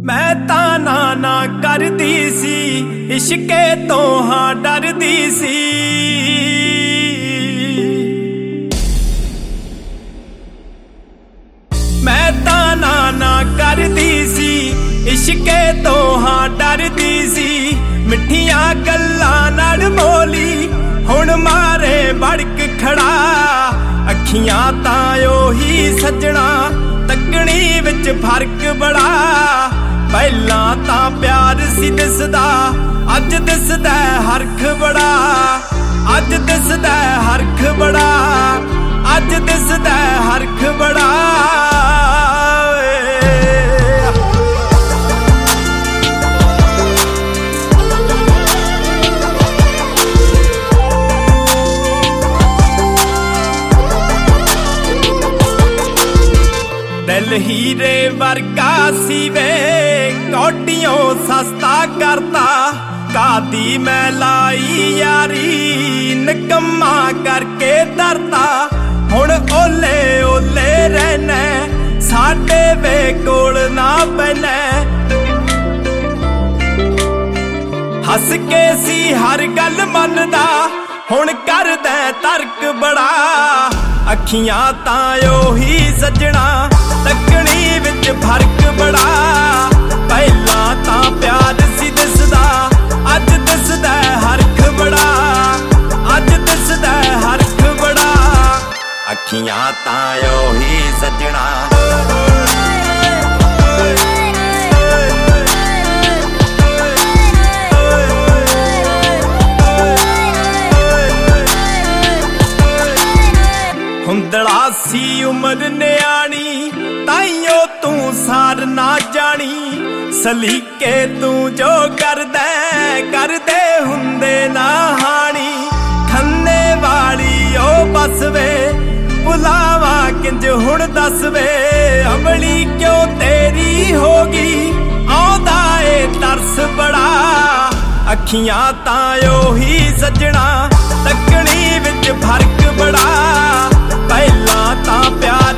मैं ताना ना करदी सी, इश्के तो हाँ डरदी सी। मैं ताना ना करदी सी, इश्के तो हाँ डरदी सी। मिठियां गल्लां नाल बोली हुण मारे भड़क खड़ा। अखियां तां ओही सजना, तकनी विच फर्क बड़ा। पहलां तां प्यार सी दिसदा, अज दिसदा हरख बड़ा। अज दिसदा हरख बड़ा, अज दिसदा हरख बड़ा। दिल हीरे वर्गा सी वे, कौडियों सस्ता करता। कादी मैं लाई यारी, निकम्मा करके डरता। हुण ओले ओले रहना, साडे वे कोल ना पैना। हस के सी हर गल मनदा, हुण करदा तर्क बड़ा। अखियां तां ओही सजना, तकनी विच फर्क बड़ा। पहलां तां प्यार सी दिसदा, अज दिसदा हरख बड़ा। अज दिसदा हरख बड़ा। अखियां तां ओही सजना। हुंदड़ा सी उमर न्याणी, ताइयों तू सार ना जानी। सलीके तू जो करदे हुंदे ना हानी। खन्ने वाली ओ बस वे, बुलावा किंज हुण दस वे। अमली क्यों तेरी होगी, आउंदा ए तरस बड़ा। अखियां तां ओही सजना, तकनी विच फर्क बड़ा। पहलां तां प्यार